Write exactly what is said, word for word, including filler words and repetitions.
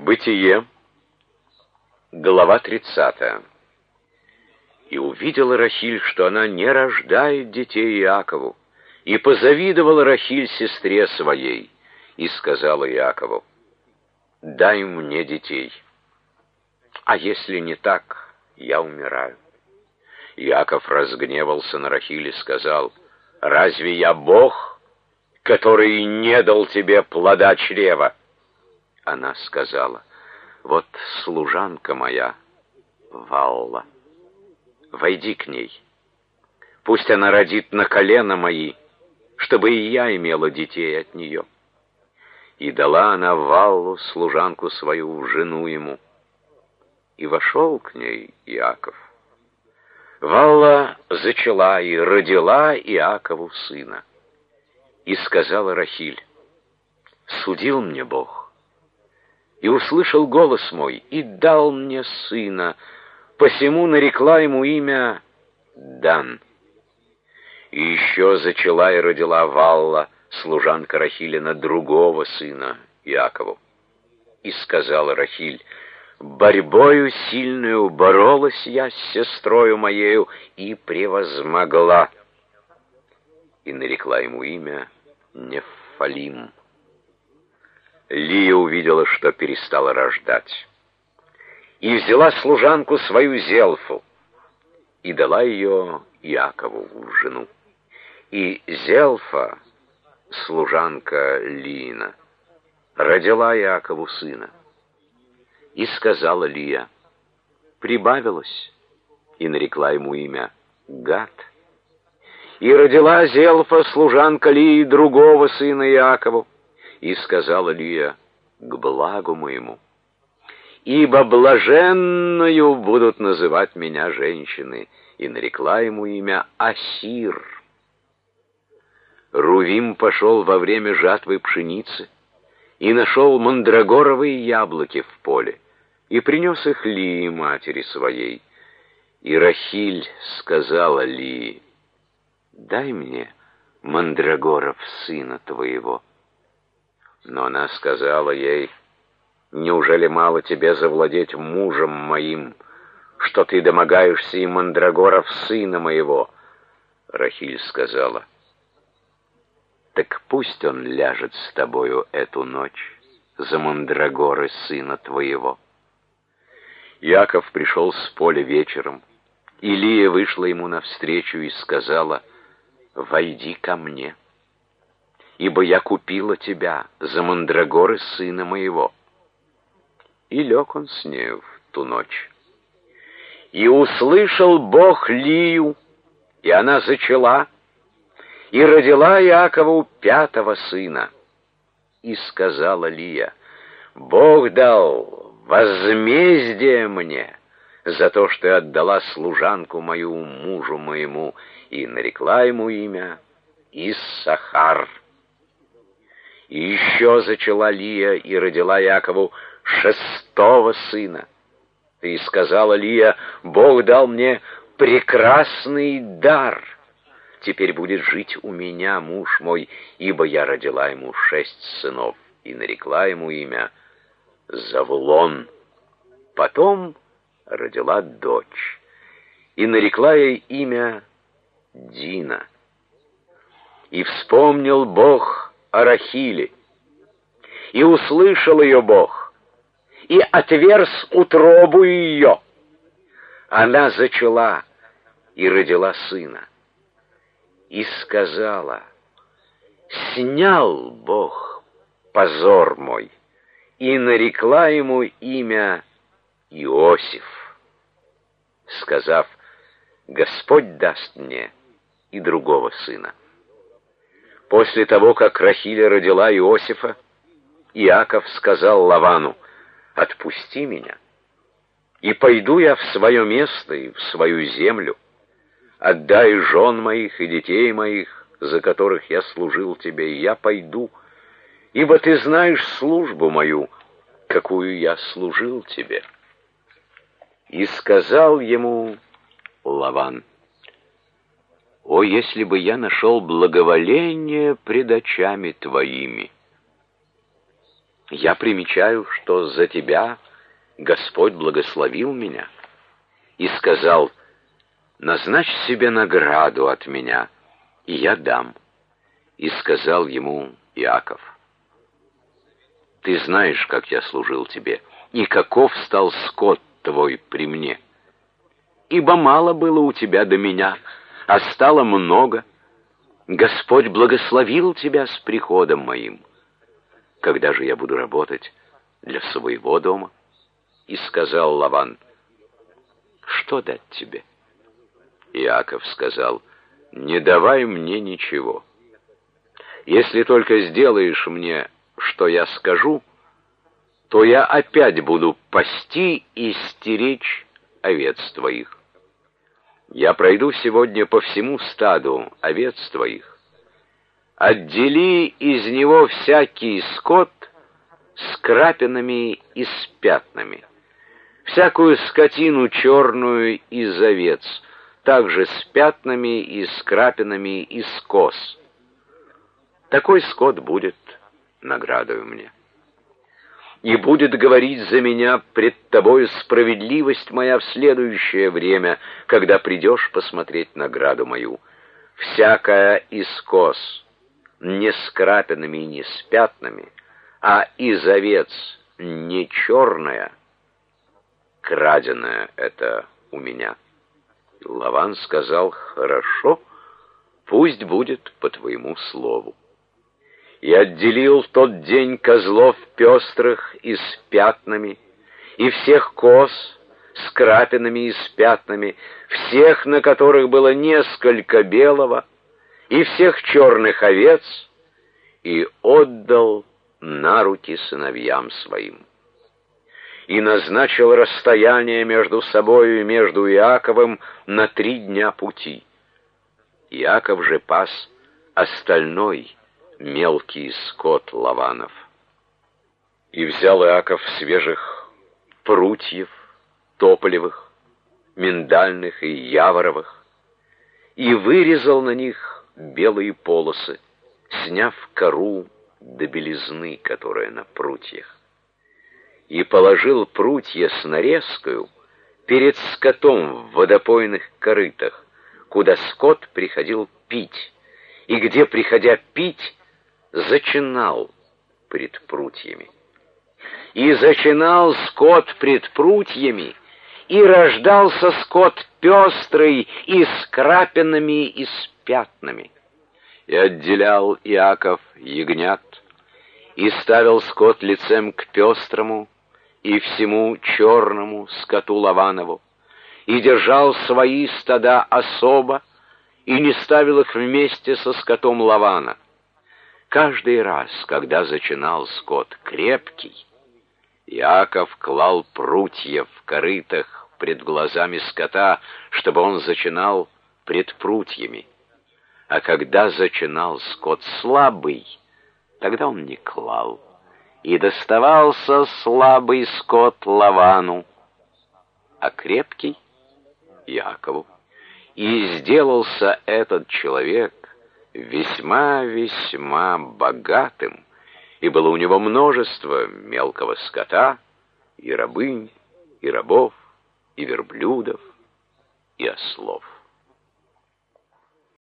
Бытие, глава тридцатая. И увидела Рахиль, что она не рождает детей Иакову, и позавидовала Рахиль сестре своей, и сказала Иакову: «Дай мне детей, а если не так, я умираю». Иаков разгневался на Рахиль и сказал: «Разве я Бог, который не дал тебе плода чрева?» Она сказала: «Вот служанка моя, Валла, войди к ней, пусть она родит на колено мои, чтобы и я имела детей от нее». И дала она Валлу, служанку свою, в жену ему. И вошел к ней Иаков. Валла зачала и родила Иакову сына. И сказала Рахиль: «Судил мне Бог, и услышал голос мой, и дал мне сына, посему нарекла ему имя Дан». И еще зачала и родила Валла, служанка Рахилина, другого сына Иакову. И сказала Рахиль: «Борьбою сильную боролась я с сестрою моею и превозмогла». И нарекла ему имя Нефалим. Лия увидела, что перестала рождать, и взяла служанку свою Зелфу, и дала ее Иакову в жену. И Зелфа, служанка Лиина, родила Иакову сына. И сказала Лия: «Прибавилось», и нарекла ему имя Гад. И родила Зелфа, служанка Лии, другого сына Иакову. И сказала Лия: «К благу моему, ибо блаженною будут называть меня женщины». И нарекла ему имя Асир. Рувим пошел во время жатвы пшеницы и нашел мандрагоровые яблоки в поле, и принес их Лии, матери своей. И Рахиль сказала Лии: «Дай мне мандрагоров сына твоего». Но она сказала ей: «Неужели мало тебе завладеть мужем моим, что ты домогаешься и мандрагоров сына моего?» Рахиль сказала: «Так пусть он ляжет с тобою эту ночь за мандрагоры сына твоего». Иаков пришел с поля вечером, и Лия вышла ему навстречу и сказала: «Войди ко мне, ибо я купила тебя за мандрагоры сына моего». И лег он с нею в ту ночь. И услышал Бог Лию, и она зачала, и родила Иакову пятого сына. И сказала Лия: «Бог дал возмездие мне за то, что я отдала служанку мою мужу моему». И нарекла ему имя Иссахар. И еще зачала Лия и родила Якову шестого сына. И сказала Лия: «Бог дал мне прекрасный дар. Теперь будет жить у меня муж мой, ибо я родила ему шесть сынов». И нарекла ему имя Завулон. Потом родила дочь, и нарекла ей имя Дина. И вспомнил Бог о Рахиле, и услышал ее Бог, и отверз утробу ее. Она зачала и родила сына. И сказала: «Снял Бог позор мой», и нарекла ему имя Иосиф, сказав: «Господь даст мне и другого сына». После того, как Рахиля родила Иосифа, Иаков сказал Лавану: «Отпусти меня, и пойду я в свое место и в свою землю. Отдай жен моих и детей моих, за которых я служил тебе, и я пойду, ибо ты знаешь службу мою, какую я служил тебе». И сказал ему Лаван: «О, если бы я нашел благоволение пред очами твоими! Я примечаю, что за тебя Господь благословил меня и сказал: назначь себе награду от меня, и я дам. И сказал ему Иаков: ты знаешь, как я служил тебе, и каков стал скот твой при мне. Ибо мало было у тебя до меня, а стало много. Господь благословил тебя с приходом моим. Когда же я буду работать для своего дома? И сказал Лаван: что дать тебе? Иаков сказал: не давай мне ничего. Если только сделаешь мне, что я скажу, то я опять буду пасти и стеречь овец твоих. Я пройду сегодня по всему стаду овец твоих. Отдели из него всякий скот с крапинами и с пятнами, всякую скотину черную из овец, также с пятнами и с крапинами и с коз. Такой скот будет наградою мне. И будет говорить за меня пред тобою справедливость моя в следующее время, когда придешь посмотреть награду мою. Всякая из коз, не с крапинами и не с пятнами, а из овец не черная, краденая это у меня. Лаван сказал: хорошо, пусть будет по твоему слову. И отделил в тот день козлов пестрых и с пятнами, и всех коз с крапинами и с пятнами, всех, на которых было несколько белого, и всех черных овец, и отдал на руки сыновьям своим. И назначил расстояние между собою и между Иаковом на три дня пути. Иаков же пас остальной мелкий скот Лаванов. И взял Иаков свежих прутьев, тополевых, миндальных и яворовых, и вырезал на них белые полосы, сняв кору до белизны, которая на прутьях. И положил прутья с нарезкою перед скотом в водопойных корытах, куда скот приходил пить, и где, приходя пить, зачинал пред прутьями. И зачинал скот пред прутьями, и рождался скот пестрый, и с крапинами, и с пятнами. И отделял Иаков ягнят, и ставил скот лицем к пестрому и всему черному скоту Лаванову, и держал свои стада особо, и не ставил их вместе со скотом Лавана. Каждый раз, когда зачинал скот крепкий, Иаков клал прутья в корытах пред глазами скота, чтобы он зачинал пред прутьями. А когда зачинал скот слабый, тогда он не клал, и доставался слабый скот Лавану, а крепкий — Иакову. И сделался этот человек весьма-весьма богатым, и было у него множество мелкого скота, и рабынь, и рабов, и верблюдов, и ослов.